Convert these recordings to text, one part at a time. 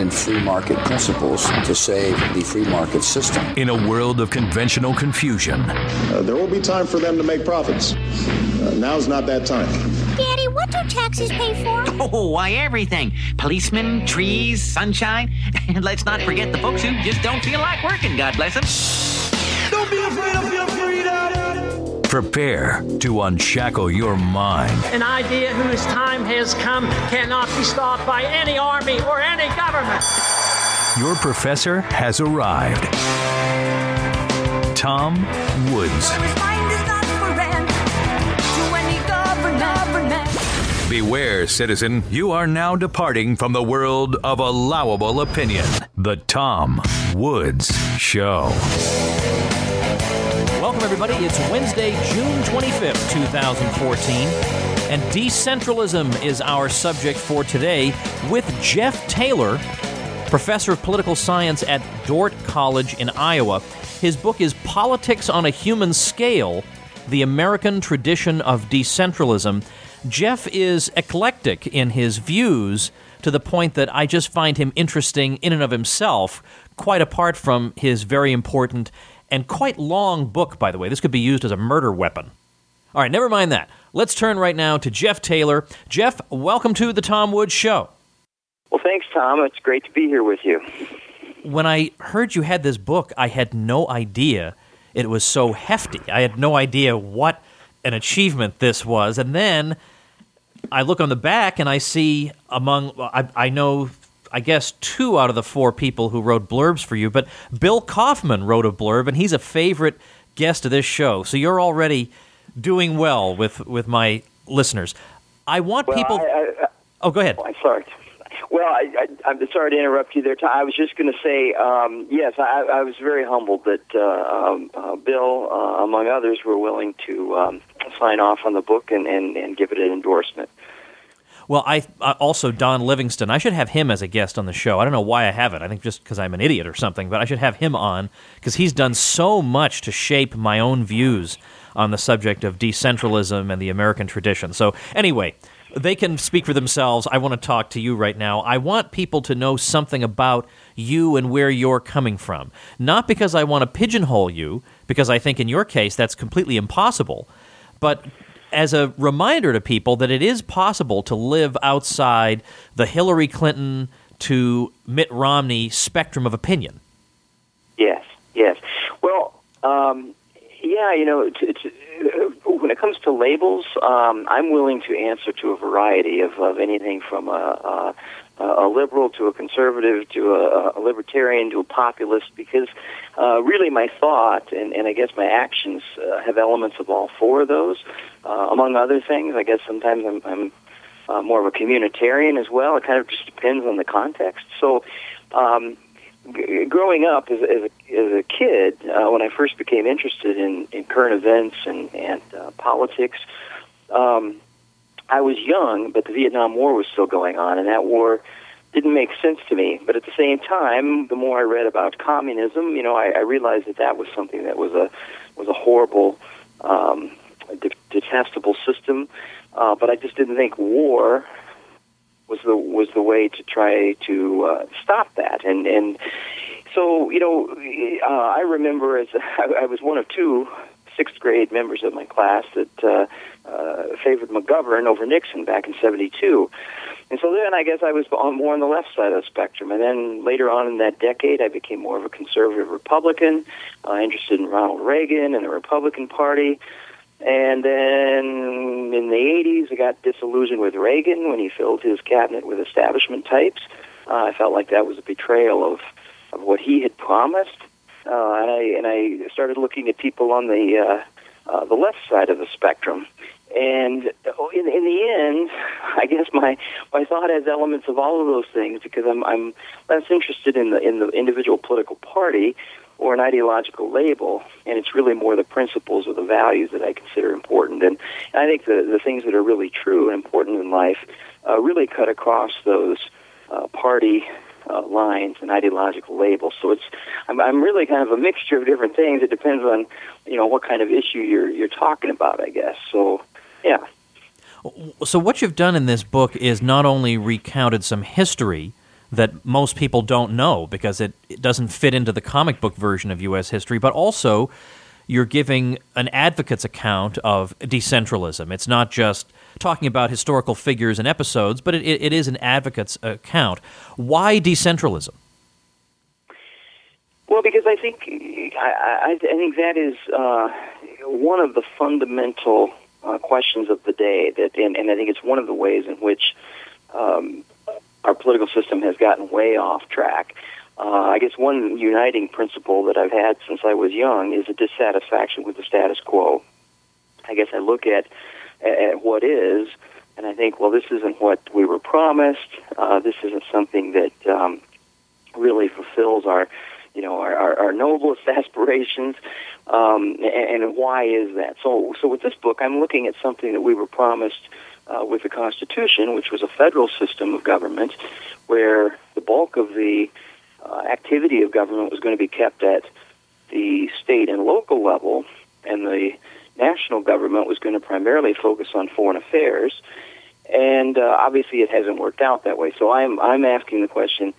in free market principles to save the free market system. In a world of conventional confusion, there will be time for them to make profits. Now's not that time. Daddy, what do taxes pay for? Oh, why, everything. Policemen, trees, sunshine. And let's not forget the folks who just don't feel like working, God bless them. Don't be afraid of your freedom. Prepare to unshackle your mind. An idea whose time has come cannot be stopped by any army or any government. Your professor has arrived. Tom Woods. Beware, citizen, you are now departing from the world of allowable opinion. The Tom Woods Show. Welcome, everybody. It's Wednesday, June 25th, 2014, and decentralism is our subject for today with Jeff Taylor, professor of political science at Dordt College in Iowa. His book is Politics on a Human Scale, The American Tradition of Decentralism. Jeff is eclectic in his views to the point that I just find him interesting in and of himself, quite apart from his very important and quite long book, by the way. This could be used as a murder weapon. All right, never mind that. Let's turn right now to Jeff Taylor. Jeff, welcome to the Tom Woods Show. Well, thanks, Tom. It's great to be here with you. When I heard you had this book, I had no idea it was so hefty. I had no idea what an achievement this was. And then I look on the back and I see I know, I guess, 2 out of the 4 people who wrote blurbs for you, but Bill Kaufman wrote a blurb, and he's a favorite guest of this show. So you're already doing well with my listeners. I want people... Oh, go ahead. I'm sorry. Well, I'm sorry to interrupt you there, Tom. I was just going to say, yes, I was very humbled that Bill, among others, were willing to sign off on the book and give it an endorsement. Well, I also Don Livingston. I should have him as a guest on the show. I don't know why I haven't. I think just because I'm an idiot or something, but I should have him on because he's done so much to shape my own views on the subject of decentralism and the American tradition. So anyway, they can speak for themselves. I want to talk to you right now. I want people to know something about you and where you're coming from. Not because I want to pigeonhole you, because I think in your case that's completely impossible, but as a reminder to people that it is possible to live outside the Hillary Clinton to Mitt Romney spectrum of opinion. Yes. Well, yeah, when it comes to labels, I'm willing to answer to a variety of anything from a liberal to a conservative to a libertarian to a populist, because really my thought and I guess my actions have elements of all 4 of those. Among other things, I guess sometimes I'm more of a communitarian as well. It kind of just depends on the context. So growing up as a kid, when I first became interested in current events and politics, I was young, but the Vietnam War was still going on, and that war didn't make sense to me. But at the same time, the more I read about communism, I realized that was something that was a horrible, detestable system. But I just didn't think war was the way to try to stop that. And so I remember as I was one of 2 6th grade members of my class that favored McGovern over Nixon back in '72. And so then I guess I was more on the left side of the spectrum. And then later on in that decade, I became more of a conservative Republican, interested in Ronald Reagan and the Republican Party. And then in the 80s, I got disillusioned with Reagan when he filled his cabinet with establishment types. I felt like that was a betrayal of what he had promised. And I started looking at people on the left side of the spectrum. And in the end, I guess my thought has elements of all of those things, because I'm less interested in the individual political party or an ideological label, and it's really more the principles or the values that I consider important. And I think the things that are really true and important in life really cut across those party lines and ideological labels. So I'm really kind of a mixture of different things. It depends on what kind of issue you're talking about, I guess. So yeah. So what you've done in this book is not only recounted some history that most people don't know because it doesn't fit into the comic book version of U.S. history, but also you're giving an advocate's account of decentralism. It's not just talking about historical figures and episodes, but it is an advocate's account. Why decentralism? Well, because I think that is one of the fundamental questions of the day, and I think it's one of the ways in which our political system has gotten way off track. I guess one uniting principle that I've had since I was young is a dissatisfaction with the status quo. I guess I look at what is, and I think, well, this isn't what we were promised. This isn't something that really fulfills our noblest aspirations. And why is that? So with this book, I'm looking at something that we were promised with the Constitution, which was a federal system of government, where the bulk of the activity of government was going to be kept at the state and local level, and the national government was going to primarily focus on foreign affairs. And obviously, it hasn't worked out that way. So I'm asking the question,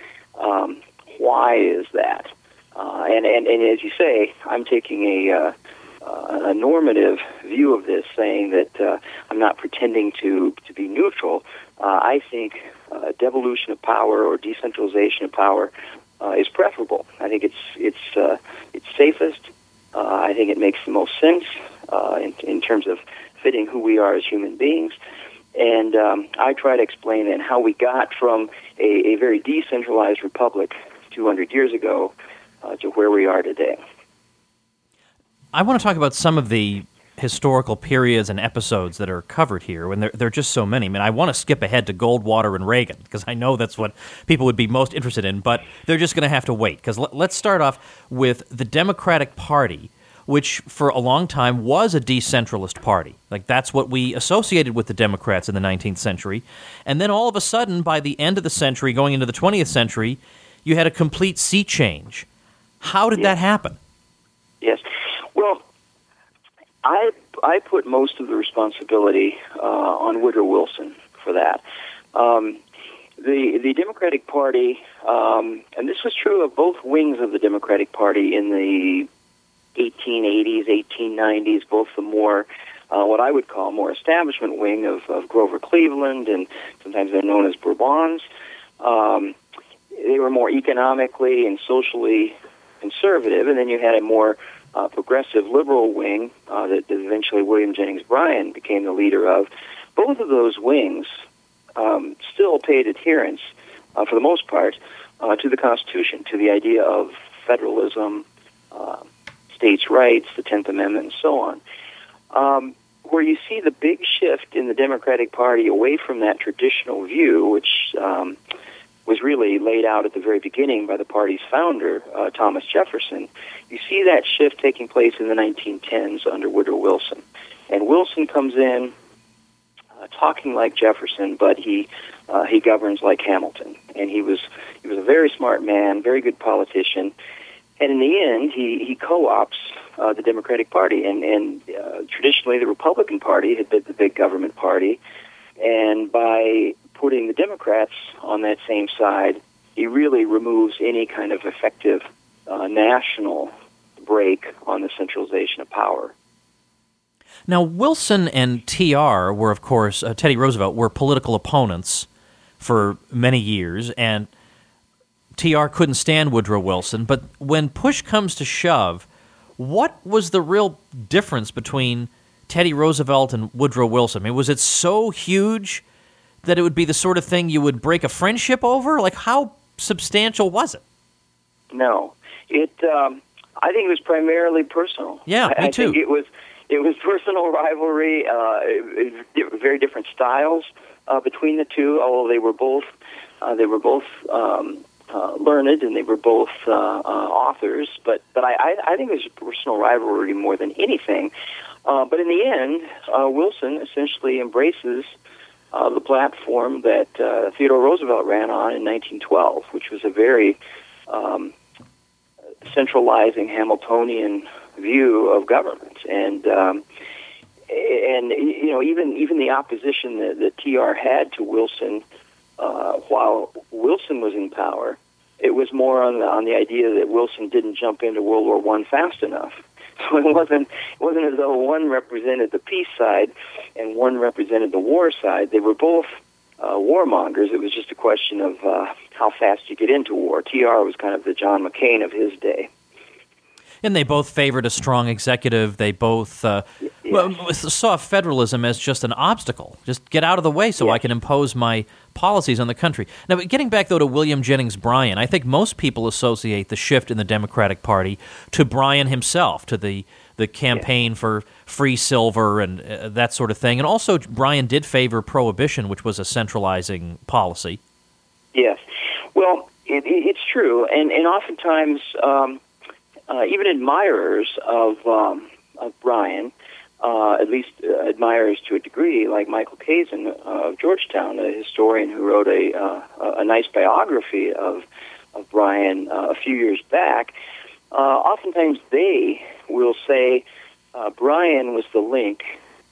why is that? And as you say, I'm taking a normative view of this, saying that I'm not pretending to be neutral. I think devolution of power or decentralization of power is preferable. I think it's safest. I think it makes the most sense in terms of fitting who we are as human beings. And I try to explain then how we got from a very decentralized republic 200 years ago to where we are today. I want to talk about some of the historical periods and episodes that are covered here, and there are just so many. I mean, I want to skip ahead to Goldwater and Reagan, because I know that's what people would be most interested in, but they're just going to have to wait. Because let's start off with the Democratic Party, which for a long time was a decentralist party. Like, that's what we associated with the Democrats in the 19th century. And then all of a sudden, by the end of the century, going into the 20th century, you had a complete sea change. How did that happen? Yes. Well, I put most of the responsibility on Woodrow Wilson for that. The Democratic Party, and this was true of both wings of the Democratic Party in the 1880s, 1890s, both the more, what I would call more establishment wing of Grover Cleveland, and sometimes they're known as Bourbons. They were more economically and socially conservative, and then you had a more progressive liberal wing that eventually William Jennings Bryan became the leader of. Both of those wings still paid adherence, for the most part, to the Constitution, to the idea of federalism, states' rights, the 10th Amendment, and so on. Where you see the big shift in the Democratic Party away from that traditional view, which was really laid out at the very beginning by the party's founder, Thomas Jefferson, you see that shift taking place in the 1910s under Woodrow Wilson. And Wilson comes in talking like Jefferson, but he governs like Hamilton. And he was a very smart man, very good politician. And in the end, he co-opts the Democratic Party. And traditionally, the Republican Party had been the big government party. And by putting the Democrats on that same side, he really removes any kind of effective national break on the centralization of power. Now, Wilson and TR were, of course, Teddy Roosevelt, were political opponents for many years, and TR couldn't stand Woodrow Wilson. But when push comes to shove, what was the real difference between Teddy Roosevelt and Woodrow Wilson? I mean, was it so huge that it would be the sort of thing you would break a friendship over? Like, how substantial was it? No. I think it was primarily personal. Yeah, me too. I think it was personal rivalry, very different styles between the two, although they were both learned and they were both authors. But I think it was personal rivalry more than anything. But in the end, Wilson essentially embraces the platform that Theodore Roosevelt ran on in 1912, which was a very centralizing Hamiltonian view of government, and you know, even the opposition that TR had to Wilson while Wilson was in power, it was more on the idea that Wilson didn't jump into World War I fast enough. So it wasn't as though one represented the peace side and one represented the war side. They were both warmongers. It was just a question of how fast you get into war. TR was kind of the John McCain of his day. And they both favored a strong executive. They both saw federalism as just an obstacle. Just get out of the way so I can impose my policies on the country. Now, getting back, though, to William Jennings Bryan, I think most people associate the shift in the Democratic Party to Bryan himself, to the campaign for free silver and that sort of thing. And also, Bryan did favor prohibition, which was a centralizing policy. Yes. Well, it's true. And oftentimes... even admirers of Bryan, at least admirers to a degree, like Michael Kazin of Georgetown, a historian who wrote a nice biography of Bryan a few years back, oftentimes they will say Bryan was the link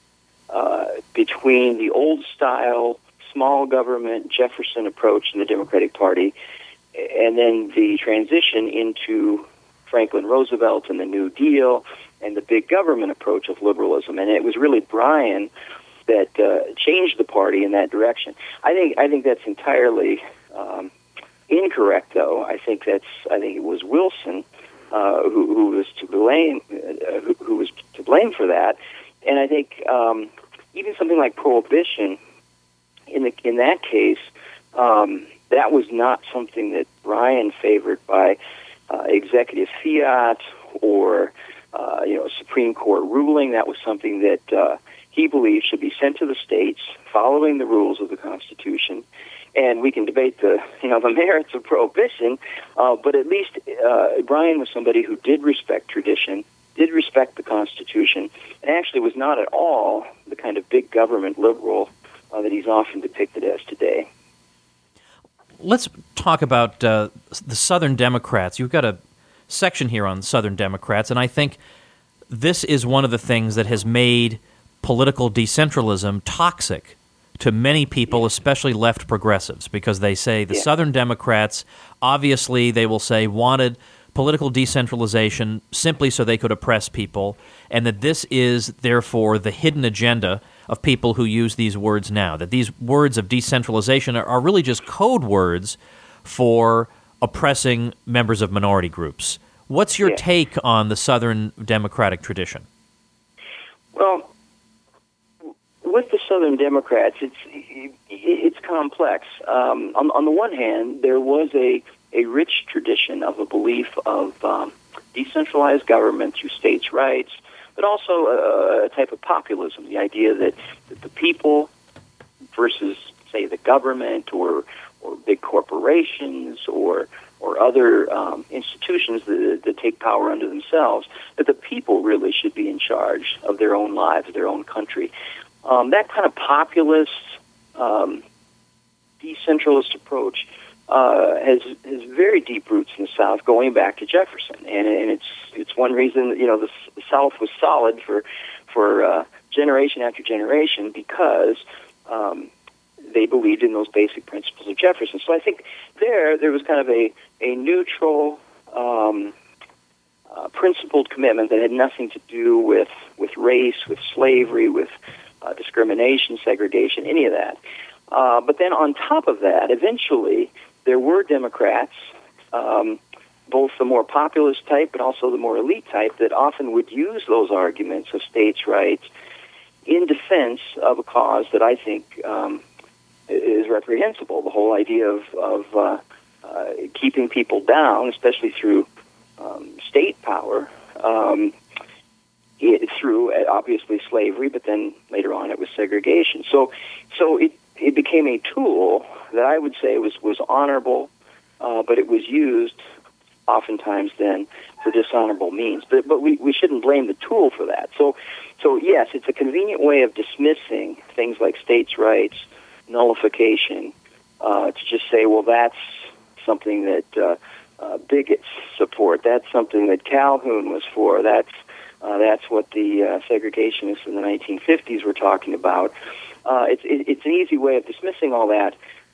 between the old-style, small government Jefferson approach in the Democratic Party and then the transition into Franklin Roosevelt and the New Deal and the big government approach of liberalism. And it was really Bryan that changed the party in that direction. I think that's entirely incorrect, though. I think it was Wilson who was to blame for that. And I think even something like prohibition in that case, that was not something that Bryan favored by executive fiat or Supreme Court ruling. That was something that he believed should be sent to the states, following the rules of the Constitution. And we can debate the merits of prohibition, but at least Bryan was somebody who did respect tradition, did respect the Constitution, and actually was not at all the kind of big government liberal that he's often depicted as today. Let's talk about the Southern Democrats. You've got a section here on Southern Democrats, and I think this is one of the things that has made political decentralism toxic to many people, especially left progressives, because they say the Southern Democrats, obviously they will say, wanted political decentralization simply so they could oppress people, and that this is, therefore, the hidden agenda of people who use these words now, that these words of decentralization are really just code words for oppressing members of minority groups. What's your take on the Southern Democratic tradition? Well, with the Southern Democrats, it's complex. On the one hand, there was a rich tradition of a belief of decentralized government through states' rights, but also a type of populism, the idea that the people versus, say, the government or big corporations or other institutions that take power under themselves, that the people really should be in charge of their own lives, their own country. That kind of populist, decentralist approach has very deep roots in the South, going back to Jefferson, and it's one reason the South was solid for generation after generation, because they believed in those basic principles of Jefferson. So I think there was kind of a neutral, principled commitment that had nothing to do with race, with slavery, with discrimination, segregation, any of that. But then on top of that, eventually there were Democrats, both the more populist type but also the more elite type, that often would use those arguments of states' rights in defense of a cause that I think is reprehensible. The whole idea of keeping people down, especially through state power, through obviously slavery, but then later on it was segregation. So it became a tool that I would say was honorable, but it was used oftentimes then for dishonorable means. But we shouldn't blame the tool for that. So yes, it's a convenient way of dismissing things like states' rights, nullification, to just say, well, that's something that bigots support. That's something that Calhoun was for. That's what the segregationists in the 1950s were talking about. It's an easy way of dismissing all that.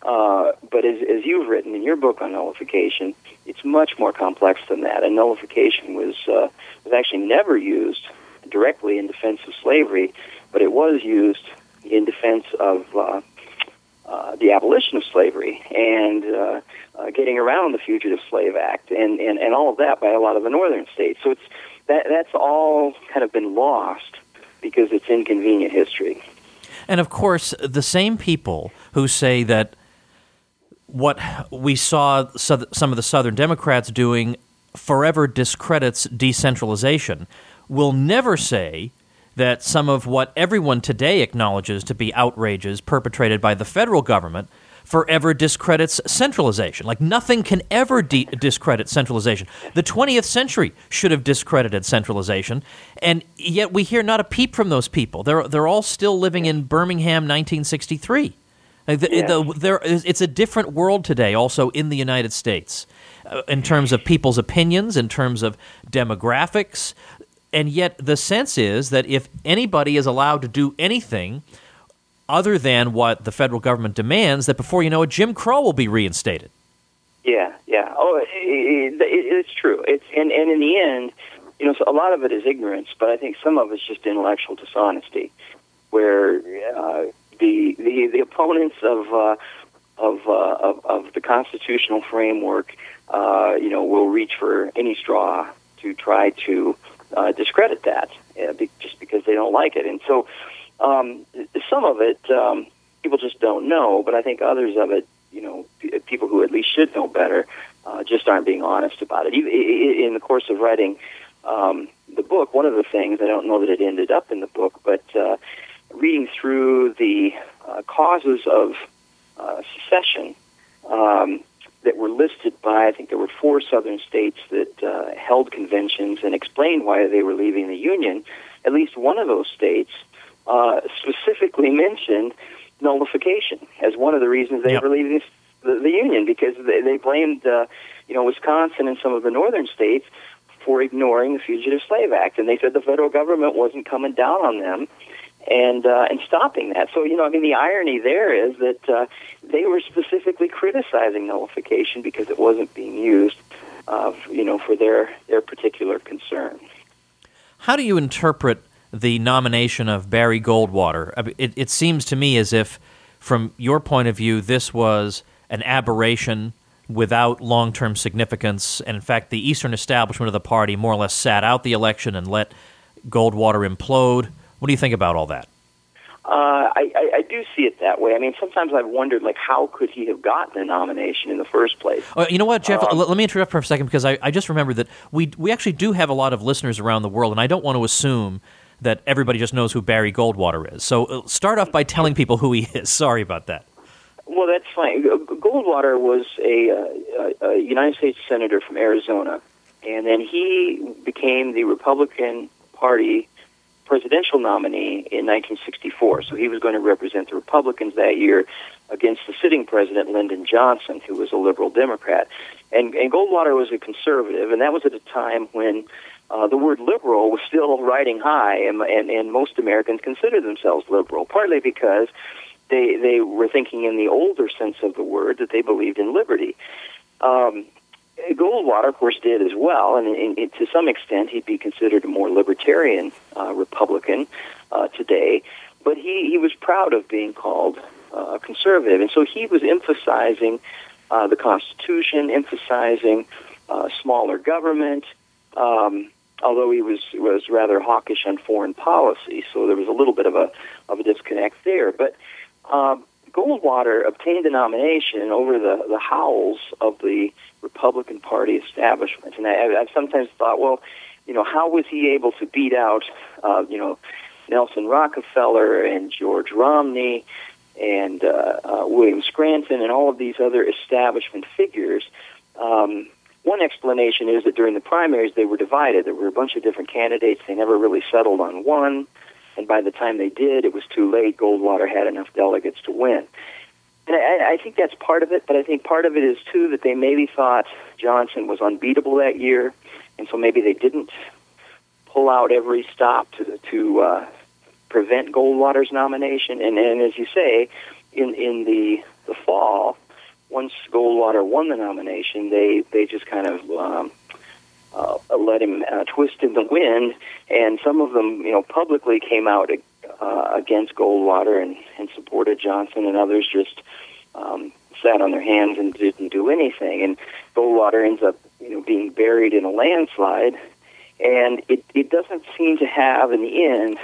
But as you've written in your book on nullification, it's much more complex than that. And nullification was actually never used directly in defense of slavery, but it was used in defense of the abolition of slavery and getting around the Fugitive Slave Act and all of that by a lot of the northern states. So that's all kind of been lost because it's inconvenient history. And of course, the same people who say that what we saw some of the Southern Democrats doing forever discredits decentralization will never say that some of what everyone today acknowledges to be outrages perpetrated by the federal government forever discredits centralization. Like, nothing can ever discredit centralization. The 20th century should have discredited centralization, and yet we hear not a peep from those people. They're all still living in Birmingham, 1963. It's a different world today, also in the United States, in terms of people's opinions, in terms of demographics. And yet the sense is that if anybody is allowed to do anything other than what the federal government demands, that before you know it, Jim Crow will be reinstated. Yeah. Oh, it's true. And in the end, so a lot of it is ignorance, but I think some of it's just intellectual dishonesty, where the opponents of the constitutional framework, will reach for any straw to try to discredit that, just because they don't like it. And so some of it people just don't know, but I think others of it, people who at least should know better, just aren't being honest about it. In the course of writing the book, one of the things, I don't know that it ended up in the book, but reading through the causes of secession that were listed by, I think there were 4 southern states that held conventions and explained why they were leaving the Union. At least one of those states specifically mentioned nullification as one of the reasons they were leaving the Union, because they blamed Wisconsin and some of the northern states for ignoring the Fugitive Slave Act, and they said the federal government wasn't coming down on them and stopping that. So, the irony there is that they were specifically criticizing nullification because it wasn't being used, for their particular concern. How do you interpret the nomination of Barry Goldwater? I mean, it seems to me as if, from your point of view, this was an aberration without long-term significance, and in fact, the Eastern establishment of the party more or less sat out the election and let Goldwater implode. What do you think about all that? I do see it that way. I mean, sometimes I've wondered, how could he have gotten a nomination in the first place? You know what, Jeff? Let me interrupt for a second, because I just remembered that we actually do have a lot of listeners around the world, and I don't want to assume that everybody just knows who Barry Goldwater is. So start off by telling people who he is. Sorry about that. Well, that's fine. Goldwater was a United States Senator from Arizona, and then he became the Republican Party presidential nominee in 1964. So he was going to represent the Republicans that year against the sitting president, Lyndon Johnson, who was a liberal Democrat. And Goldwater was a conservative, and that was at a time when the word liberal was still riding high, and most Americans considered themselves liberal, partly because they were thinking in the older sense of the word that they believed in liberty. Goldwater, of course, did as well, and to some extent he'd be considered a more libertarian Republican today, but he was proud of being called conservative, and so he was emphasizing the Constitution, emphasizing smaller government, although he was rather hawkish on foreign policy, so there was a little bit of a disconnect there. But Goldwater obtained the nomination over the howls of the Republican Party establishment, and I've sometimes thought, well, how was he able to beat out, Nelson Rockefeller and George Romney and William Scranton and all of these other establishment figures? One explanation is that during the primaries they were divided. There were a bunch of different candidates. They never really settled on one, and by the time they did, it was too late. Goldwater had enough delegates to win. And I think that's part of it, but I think part of it is, too, that they maybe thought Johnson was unbeatable that year, and so maybe they didn't pull out every stop to prevent Goldwater's nomination. And as you say, in the fall, once Goldwater won the nomination, they just kind of let him twist in the wind, and some of them, publicly came out against Goldwater and supported Johnson, and others just sat on their hands and didn't do anything. And Goldwater ends up, being buried in a landslide, and it doesn't seem to have, in the end,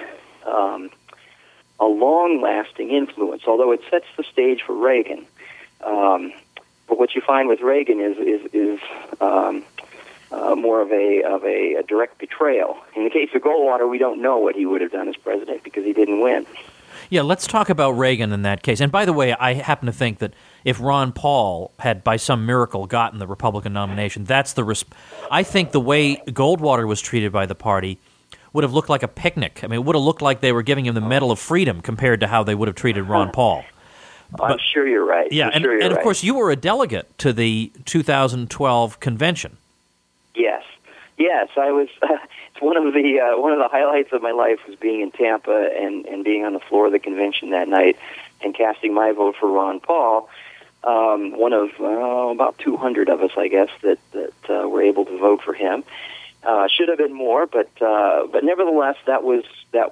a long-lasting influence, although it sets the stage for Reagan. But what you find with Reagan is more of a direct betrayal. In the case of Goldwater, we don't know what he would have done as president because he didn't win. Yeah, let's talk about Reagan in that case. And by the way, I happen to think that if Ron Paul had, by some miracle, gotten the Republican nomination, I think the way Goldwater was treated by the party would have looked like a picnic. I mean, it would have looked like they were giving him the Medal of Freedom compared to how they would have treated Ron Paul. I'm sure you're right. Yeah, and of course, you were a delegate to the 2012 convention. Yes, I was. It's one of the highlights of my life was being in Tampa and being on the floor of the convention that night and casting my vote for Ron Paul. One of about 200 of us, I guess, that were able to vote for him. Should have been more, but nevertheless, that was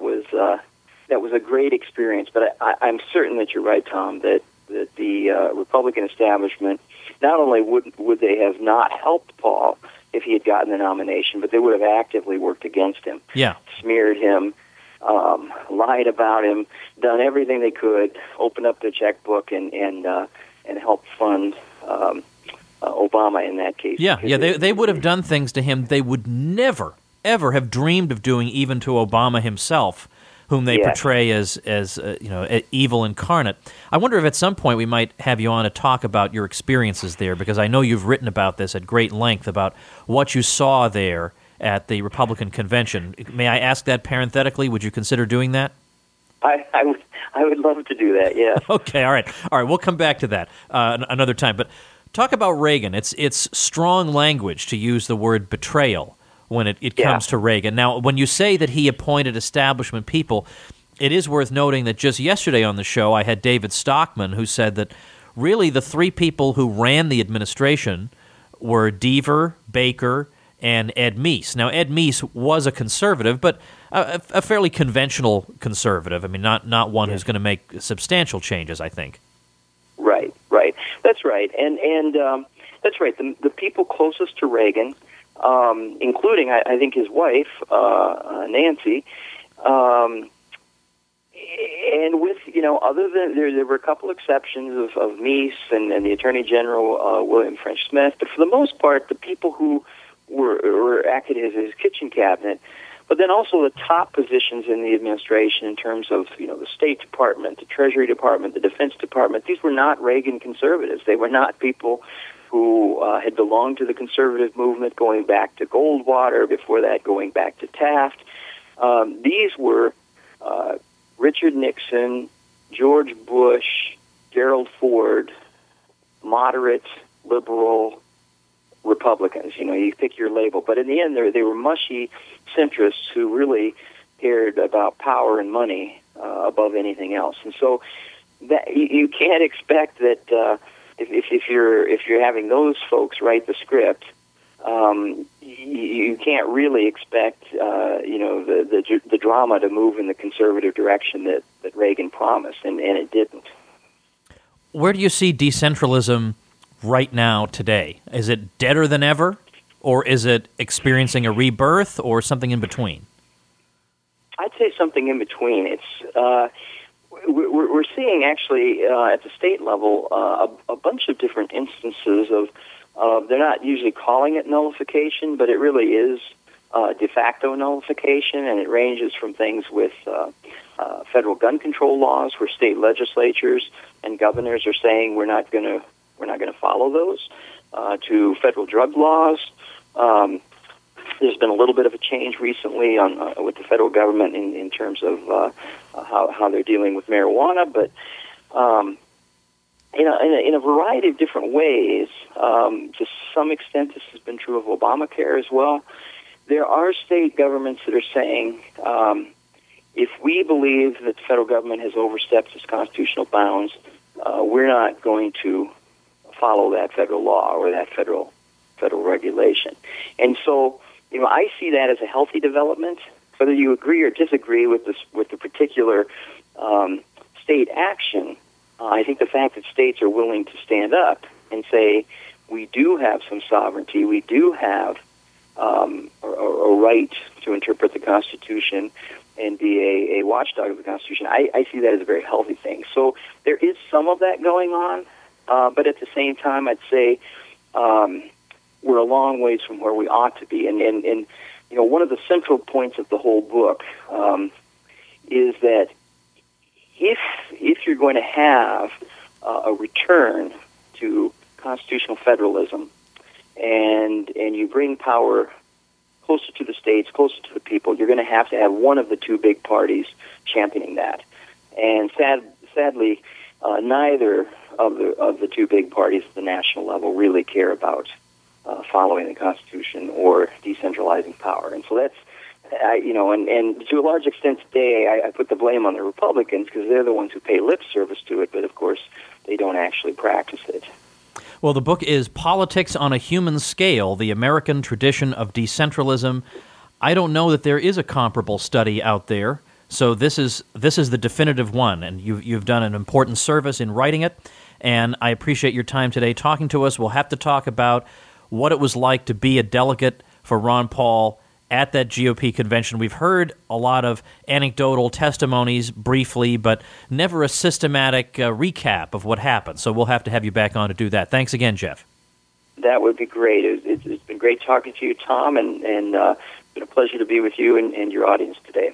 a great experience. But I'm certain that you're right, Tom, that the Republican establishment not only would they have not helped Paul if he had gotten the nomination, but they would have actively worked against him. Yeah, smeared him, lied about him, done everything they could, opened up their checkbook and helped fund Obama in that case. Yeah, they would have done things to him they would never, ever have dreamed of doing, even to Obama himself, whom they portray as evil incarnate. I wonder if at some point we might have you on to talk about your experiences there, because I know you've written about this at great length, about what you saw there at the Republican convention. May I ask that parenthetically? Would you consider doing that? I would love to do that, yeah. Okay, all right. We'll come back to that another time. But talk about Reagan. It's strong language to use the word betrayal when it comes to Reagan. Now, when you say that he appointed establishment people, it is worth noting that just yesterday on the show I had David Stockman, who said that really the three people who ran the administration were Deaver, Baker, and Ed Meese. Now, Ed Meese was a conservative, but a fairly conventional conservative. I mean, not one who's going to make substantial changes, I think. Right. That's right. And that's right. The people closest to Reagan, including, I think, his wife, Nancy, and with, other than, there were a couple exceptions of Meese and the Attorney General, William French Smith, but for the most part, the people who were acted as his kitchen cabinet, but then also the top positions in the administration in terms of, the State Department, the Treasury Department, the Defense Department, these were not Reagan conservatives. They were not people who had belonged to the conservative movement going back to Goldwater, before that going back to Taft. These were Richard Nixon, George Bush, Gerald Ford, moderate, liberal Republicans. You pick your label. But in the end, they were mushy centrists who really cared about power and money above anything else. And so that you can't expect that if you're having those folks write the script, you can't really expect the drama to move in the conservative direction that Reagan promised, and it didn't. Where do you see decentralism right now today? Is it deader than ever, or is it experiencing a rebirth, or something in between? I'd say something in between. It's we're seeing actually at the state level a bunch of different instances of they're not usually calling it nullification, but it really is de facto nullification, and it ranges from things with federal gun control laws, where state legislatures and governors are saying we're not going to follow those, to federal drug laws. There's been a little bit of a change recently with the federal government in terms of how they're dealing with marijuana, but in a variety of different ways. To some extent, this has been true of Obamacare as well. There are state governments that are saying, if we believe that the federal government has overstepped its constitutional bounds, we're not going to follow that federal law or that federal regulation. And so, I see that as a healthy development. Whether you agree or disagree with the particular state action, I think the fact that states are willing to stand up and say, we do have some sovereignty, we do have a right to interpret the Constitution and be a watchdog of the Constitution, I see that as a very healthy thing. So there is some of that going on, but at the same time, I'd say we're a long ways from where we ought to be. And one of the central points of the whole book is that if you're going to have a return to constitutional federalism, and you bring power closer to the states, closer to the people, you're going to have one of the two big parties championing that. And sadly, neither of the two big parties at the national level really care about following the Constitution or decentralizing power. And so that's, and to a large extent today, I put the blame on the Republicans because they're the ones who pay lip service to it, but of course they don't actually practice it. Well, the book is Politics on a Human Scale, The American Tradition of Decentralism. I don't know that there is a comparable study out there, so this is the definitive one, and you've done an important service in writing it, and I appreciate your time today talking to us. We'll have to talk about what it was like to be a delegate for Ron Paul at that GOP convention. We've heard a lot of anecdotal testimonies briefly, but never a systematic recap of what happened. So we'll have to have you back on to do that. Thanks again, Jeff. That would be great. It's been great talking to you, Tom, and it's been a pleasure to be with you and your audience today.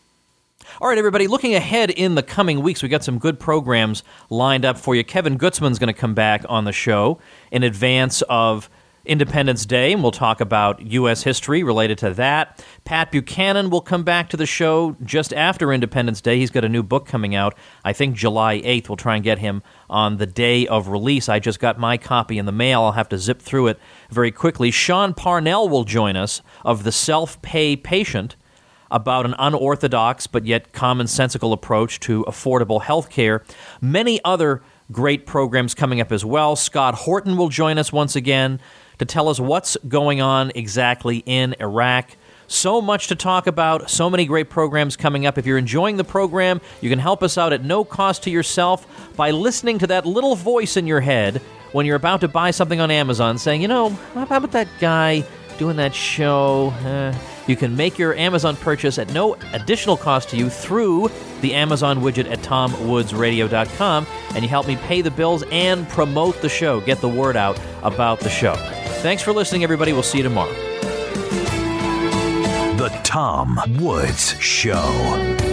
All right, everybody, looking ahead in the coming weeks, we got some good programs lined up for you. Kevin Gutzman's going to come back on the show in advance of Independence Day, and we'll talk about U.S. history related to that. Pat Buchanan will come back to the show just after Independence Day. He's got a new book coming out, I think July 8th. We'll try and get him on the day of release. I just got my copy in the mail. I'll have to zip through it very quickly. Sean Parnell will join us of The Self-Pay Patient, about an unorthodox but yet commonsensical approach to affordable health care. Many other great programs coming up as well. Scott Horton will join us once again to tell us what's going on exactly in Iraq. So much to talk about, so many great programs coming up. If you're enjoying the program, you can help us out at no cost to yourself by listening to that little voice in your head when you're about to buy something on Amazon saying, how about that guy doing that show? You can make your Amazon purchase at no additional cost to you through the Amazon widget at TomWoodsRadio.com, and you help me pay the bills and promote the show, get the word out about the show. Thanks for listening, everybody. We'll see you tomorrow. The Tom Woods Show.